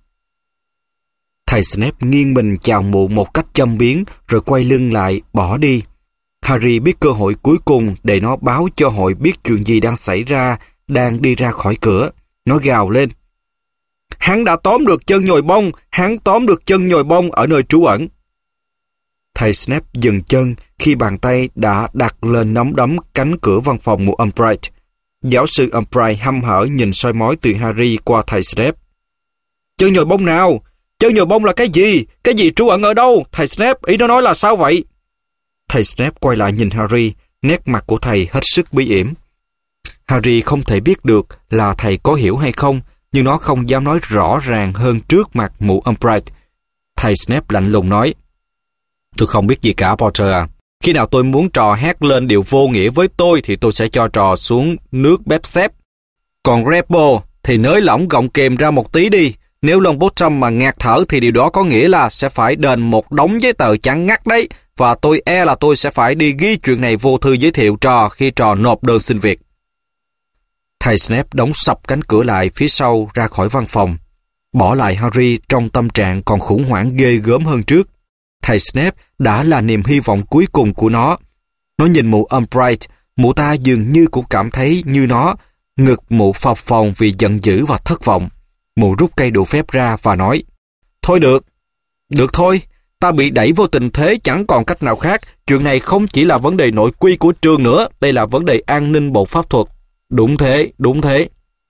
Thầy Snape nghiêng mình chào mụ một cách châm biếm, rồi quay lưng lại, bỏ đi. Harry biết cơ hội cuối cùng để nó báo cho hội biết chuyện gì đang xảy ra, đang đi ra khỏi cửa. Nó gào lên: Hắn đã tóm được chân nhồi bông! Hắn tóm được chân nhồi bông ở nơi trú ẩn! Thầy Snape dừng chân khi bàn tay đã đặt lên nắm đấm cánh cửa văn phòng mụ Umphrey. Giáo sư Umphrey hăm hở nhìn soi mói từ Harry qua thầy Snape. Chân nhồi bông nào? Chân nhồi bông là cái gì? Cái gì trú ẩn ở đâu? Thầy Snape, ý nó nói là sao vậy? Thầy Snape quay lại nhìn Harry, nét mặt của thầy hết sức bí ểm. Harry không thể biết được là thầy có hiểu hay không, nhưng nó không dám nói rõ ràng hơn trước mặt mụ Umphrey. Thầy Snape lạnh lùng nói: Tôi không biết gì cả, Potter à. Khi nào tôi muốn trò hét lên điều vô nghĩa với tôi thì tôi sẽ cho trò xuống nước bếp xếp. Còn Rebel thì nới lỏng gọng kềm ra một tí đi. Nếu Longbottom mà ngạt thở thì điều đó có nghĩa là sẽ phải đền một đống giấy tờ chán ngắt đấy. Và tôi e là tôi sẽ phải đi ghi chuyện này vô thư giới thiệu trò khi trò nộp đơn xin việc. Thầy Snape đóng sập cánh cửa lại phía sau ra khỏi văn phòng, bỏ lại Harry trong tâm trạng còn khủng hoảng ghê gớm hơn trước. Thầy Snape đã là niềm hy vọng cuối cùng của nó. Nó nhìn mụ Umphrey, mụ ta dường như cũng cảm thấy như nó. Ngực mụ phập phồng vì giận dữ và thất vọng. Mụ rút cây đũa phép ra và nói: Thôi được. Được thôi, ta bị đẩy vô tình thế chẳng còn cách nào khác. Chuyện này không chỉ là vấn đề nội quy của trường nữa, đây là vấn đề an ninh bộ pháp thuật. Đúng thế, đúng thế.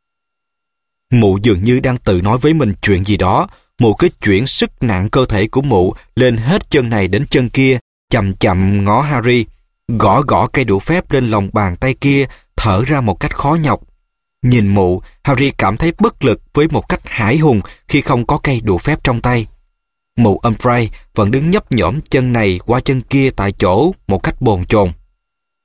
Mụ dường như đang tự nói với mình chuyện gì đó. Mụ cứ chuyển sức nặng cơ thể của mụ lên hết chân này đến chân kia, chậm chậm ngó Harry, gõ gõ cây đũa phép lên lòng bàn tay kia, thở ra một cách khó nhọc. Nhìn mụ, Harry cảm thấy bất lực với một cách hãi hùng khi không có cây đũa phép trong tay. Mụ Umphrey vẫn đứng nhấp nhổm chân này qua chân kia tại chỗ một cách bồn chồn.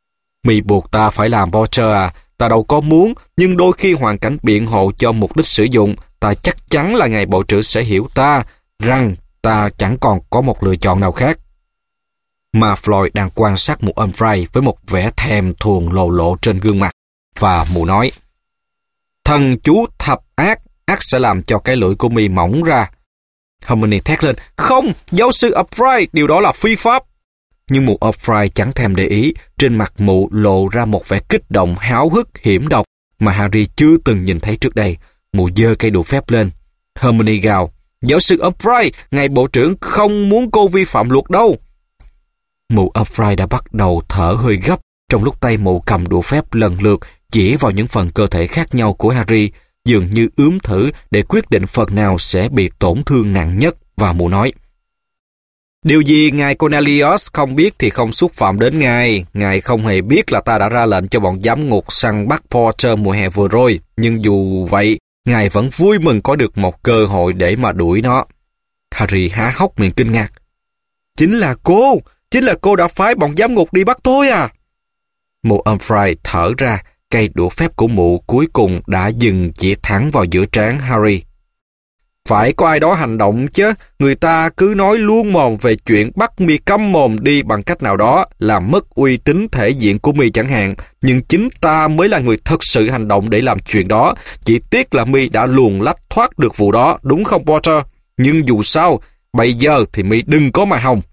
Mi buộc ta phải làm, Potter à. Ta đâu có muốn, nhưng đôi khi hoàn cảnh biện hộ cho mục đích sử dụng. Ta chắc chắn là ngài bộ trưởng sẽ hiểu ta, rằng ta chẳng còn có một lựa chọn nào khác. Mà Floyd đang quan sát mụ Humphrey với một vẻ thèm thuồng lộ lộ trên gương mặt. Và mụ nói, thần chú thập ác sẽ làm cho cái lưỡi của mi mỏng ra. Hermione thét lên, không, giáo sư Humphrey, điều đó là phi pháp. Nhưng mụ Humphrey chẳng thèm để ý, trên mặt mụ lộ ra một vẻ kích động háo hức hiểm độc mà Harry chưa từng nhìn thấy trước đây. Mụ giơ cây đũa phép lên. Hermione gào, giáo sư Humphrey, ngài bộ trưởng không muốn cô vi phạm luật đâu. Mụ Humphrey đã bắt đầu thở hơi gấp trong lúc tay mụ cầm đũa phép lần lượt chỉ vào những phần cơ thể khác nhau của Harry, dường như ướm thử để quyết định phần nào sẽ bị tổn thương nặng nhất. Và mụ nói, điều gì ngài Cornelius không biết thì không xúc phạm đến ngài. Ngài không hề biết là ta đã ra lệnh cho bọn giám ngục săn bắt Potter mùa hè vừa rồi. Nhưng dù vậy, ngài vẫn vui mừng có được một cơ hội để mà đuổi nó. Harry há hốc miệng kinh ngạc. Chính là cô đã phái bọn giám ngục đi bắt tôi à? Mụ Humphrey thở ra, cây đũa phép của mụ cuối cùng đã dừng chỉ thẳng vào giữa trán Harry. Phải có ai đó hành động chứ, người ta cứ nói luôn mồm về chuyện bắt mi câm mồm đi bằng cách nào đó, làm mất uy tín thể diện của mi chẳng hạn, nhưng chính ta mới là người thật sự hành động để làm chuyện đó, chỉ tiếc là mi đã luồn lách thoát được vụ đó, đúng không Potter? Nhưng dù sao, bây giờ thì mi đừng có mà hòng.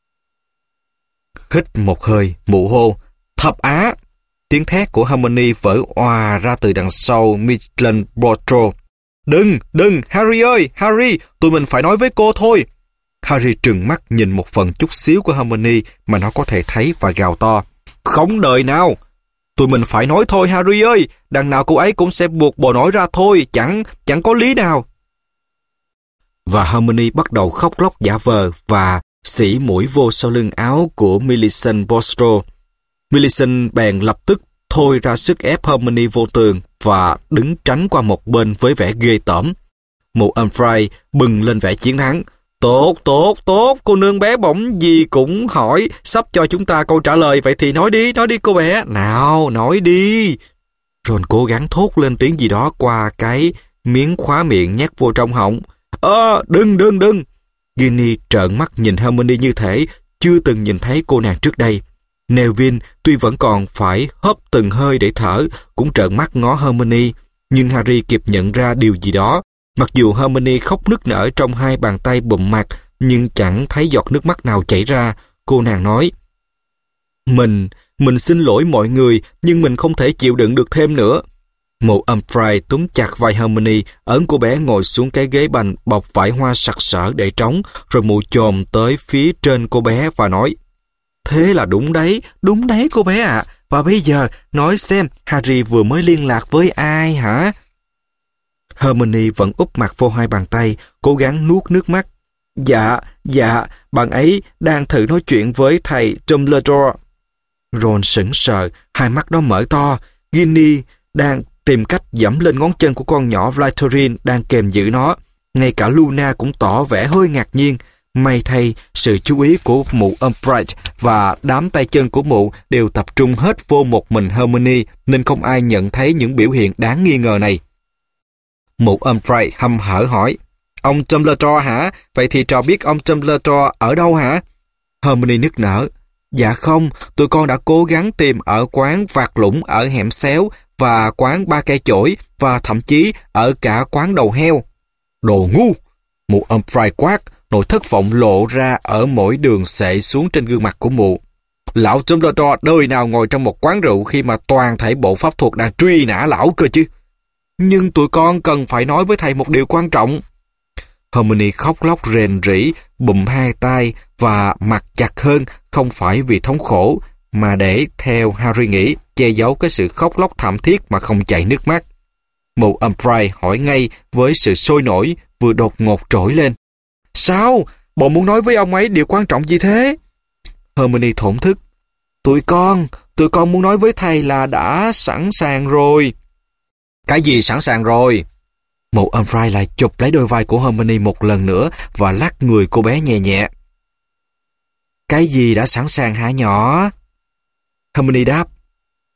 Hít một hơi, mụ hô, thập á! Tiếng thét của Hermione vỡ òa ra từ đằng sau Midland Botro. Đừng, Harry ơi, Harry, tụi mình phải nói với cô thôi. Harry trừng mắt nhìn một phần chút xíu của Hermione mà nó có thể thấy và gào to. Không đời nào! Tụi mình phải nói thôi Harry ơi, đằng nào cô ấy cũng sẽ buộc bồ nói ra thôi, chẳng có lý nào. Và Hermione bắt đầu khóc lóc giả vờ và xỉ mũi vô sau lưng áo của Millicent Bostro. Millicent bèn lập tức thôi ra sức ép Hermione vô tường và đứng tránh qua một bên với vẻ ghê tởm. Mụ Humphrey bừng lên vẻ chiến thắng. Tốt, cô nương bé bỏng gì cũng hỏi, sắp cho chúng ta câu trả lời, vậy thì nói đi cô bé. Nào, nói đi. Ron cố gắng thốt lên tiếng gì đó qua cái miếng khóa miệng nhét vô trong họng. Đừng. Ginny trợn mắt nhìn Hermione như thể chưa từng nhìn thấy cô nàng trước đây. Neville tuy vẫn còn phải hớp từng hơi để thở, cũng trợn mắt ngó Hermione, nhưng Harry kịp nhận ra điều gì đó. Mặc dù Hermione khóc nức nở trong hai bàn tay bụm mặt, nhưng chẳng thấy giọt nước mắt nào chảy ra. Cô nàng nói, Mình xin lỗi mọi người, nhưng mình không thể chịu đựng được thêm nữa. Mụ Humphrey túm chặt vai Hermione, ấn cô bé ngồi xuống cái ghế bành bọc vải hoa sặc sỡ để trống, rồi mụ chồm tới phía trên cô bé và nói, thế là đúng đấy cô bé ạ. Và bây giờ, nói xem, Harry vừa mới liên lạc với ai hả? Hermione vẫn úp mặt vô hai bàn tay, cố gắng nuốt nước mắt. Dạ, bạn ấy đang thử nói chuyện với thầy Dumbledore. Ron sững sờ, hai mắt nó mở to. Ginny đang tìm cách giẫm lên ngón chân của con nhỏ Slytherin đang kèm giữ nó. Ngay cả Luna cũng tỏ vẻ hơi ngạc nhiên. May thay, sự chú ý của mụ Umbridge và đám tay chân của mụ đều tập trung hết vô một mình Hermione, nên không ai nhận thấy những biểu hiện đáng nghi ngờ này. Mụ Umbridge hăm hở hỏi, ông Dumbledore hả? Vậy thì trò biết ông Dumbledore ở đâu hả? Hermione nức nở, dạ không, tụi con đã cố gắng tìm ở quán vạt lũng ở hẻm xéo và quán ba cây chổi và thậm chí ở cả quán đầu heo. Đồ ngu! Mụ Umbridge quát, nỗi thất vọng lộ ra ở mỗi đường xệ xuống trên gương mặt của mụ. Lão Dumbledore đời nào ngồi trong một quán rượu khi mà toàn thể bộ pháp thuật đang truy nã lão cơ chứ. Nhưng tụi con cần phải nói với thầy một điều quan trọng. Hermione khóc lóc rền rĩ, bụm hai tay và mặt chặt hơn, không phải vì thống khổ, mà để, theo Harry nghĩ, che giấu cái sự khóc lóc thảm thiết mà không chảy nước mắt. Mụ Umbridge hỏi ngay với sự sôi nổi vừa đột ngột trỗi lên. Sao? Bộ muốn nói với ông ấy điều quan trọng gì thế? Hermione thổn thức. Tụi con muốn nói với thầy là đã sẵn sàng rồi. Cái gì sẵn sàng rồi? Mụ Umbridge lại chụp lấy đôi vai của Hermione một lần nữa và lắc người cô bé nhẹ nhẹ. Cái gì đã sẵn sàng hả nhỏ? Hermione đáp.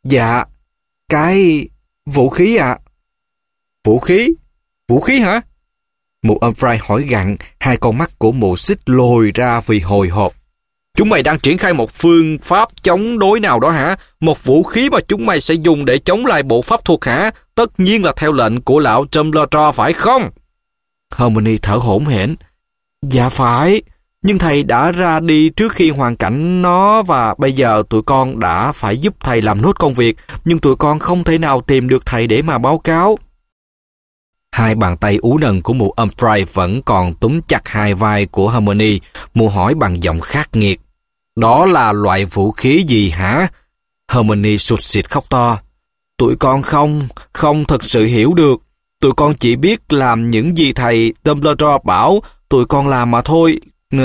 Dạ, cái vũ khí ạ. Vũ khí? Vũ khí hả? Mụ Humphrey hỏi gặng, hai con mắt của mụ xích lồi ra vì hồi hộp. Chúng mày đang triển khai một phương pháp chống đối nào đó hả? Một vũ khí mà chúng mày sẽ dùng để chống lại bộ pháp thuật hả? Tất nhiên là theo lệnh của lão Dumbledore phải không? Hermione thở hổn hển. Dạ phải, nhưng thầy đã ra đi trước khi hoàn cảnh nó và bây giờ tụi con đã phải giúp thầy làm nốt công việc, nhưng tụi con không thể nào tìm được thầy để mà báo cáo. Hai bàn tay ú nần của mụ Humphrey vẫn còn túm chặt hai vai của Hermione. Mụ hỏi bằng giọng khắc nghiệt. Đó là loại vũ khí gì hả? Hermione sụt sịt khóc to. Tụi con không thực sự hiểu được. Tụi con chỉ biết làm những gì thầy Dumbledore bảo tụi con làm mà thôi.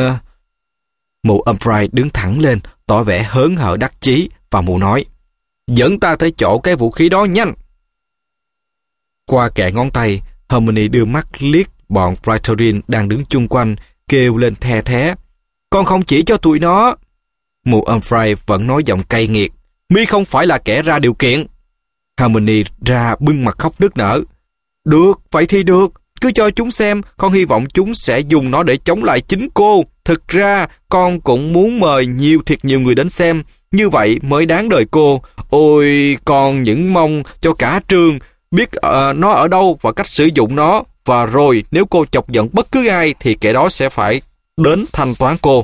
Mụ Humphrey đứng thẳng lên, tỏ vẻ hớn hở đắc chí, và mụ nói, dẫn ta tới chỗ cái vũ khí đó nhanh. Qua kẽ ngón tay, Hermione đưa mắt liếc bọn Slytherin đang đứng chung quanh, kêu lên the thé. Con không chỉ cho tụi nó. Mụ Humphrey vẫn nói giọng cay nghiệt. Mi không phải là kẻ ra điều kiện. Hermione ra bưng mặt khóc nức nở. Được, vậy thì được. Cứ cho chúng xem, con hy vọng chúng sẽ dùng nó để chống lại chính cô. Thực ra, con cũng muốn mời thiệt nhiều người đến xem. Như vậy mới đáng đời cô. Ôi, con những mong cho cả trường biết nó ở đâu và cách sử dụng nó. Và rồi, nếu cô chọc giận bất cứ ai, thì kẻ đó sẽ phải đến thanh toán cô.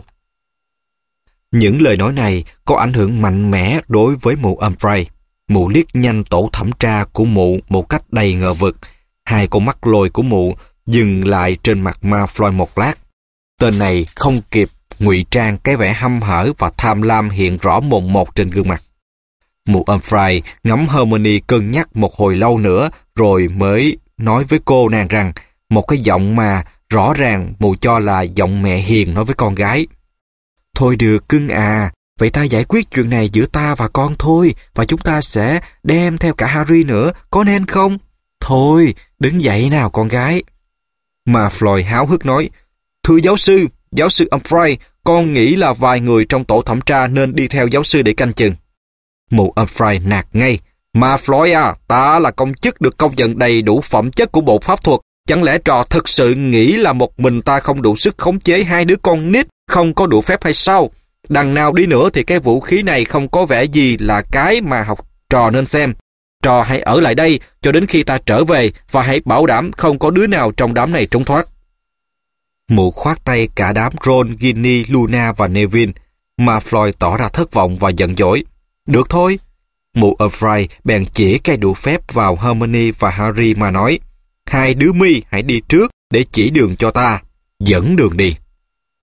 Những lời nói này có ảnh hưởng mạnh mẽ đối với mụ Humphrey. Mụ liếc nhanh tổ thẩm tra của mụ một cách đầy ngờ vực. Hai con mắt lồi của mụ dừng lại trên mặt Malfoy một lát. Tên này không kịp ngụy trang cái vẻ hăm hở và tham lam hiện rõ mồn một trên gương mặt. Mụ Humphrey ngắm Hermione cân nhắc một hồi lâu nữa rồi mới nói với cô nàng rằng một cái giọng mà rõ ràng mụ cho là giọng mẹ hiền nói với con gái. Thôi được cưng à, vậy ta giải quyết chuyện này giữa ta và con thôi, và chúng ta sẽ đem theo cả Harry nữa, có nên không? Thôi, đứng dậy nào con gái. Malfoy háo hức nói, thưa giáo sư Humphrey, con nghĩ là vài người trong tổ thẩm tra nên đi theo giáo sư để canh chừng. Mụ Humphrey nạt ngay, Malfoy à, ta là công chức được công nhận đầy đủ phẩm chất của bộ pháp thuật. Chẳng lẽ trò thực sự nghĩ là một mình ta không đủ sức khống chế hai đứa con nít không có đủ phép hay sao? Đằng nào đi nữa thì cái vũ khí này không có vẻ gì là cái mà học trò nên xem. Trò hãy ở lại đây cho đến khi ta trở về và hãy bảo đảm không có đứa nào trong đám này trốn thoát. Mụ khoát tay cả đám Ron, Ginny, Luna và Neville. Malfoy tỏ ra thất vọng và giận dỗi. Được thôi. Mụ Humphrey bèn chỉ cây đũa phép vào Hermione và Harry mà nói, hai đứa mi hãy đi trước để chỉ đường cho ta. Dẫn đường đi.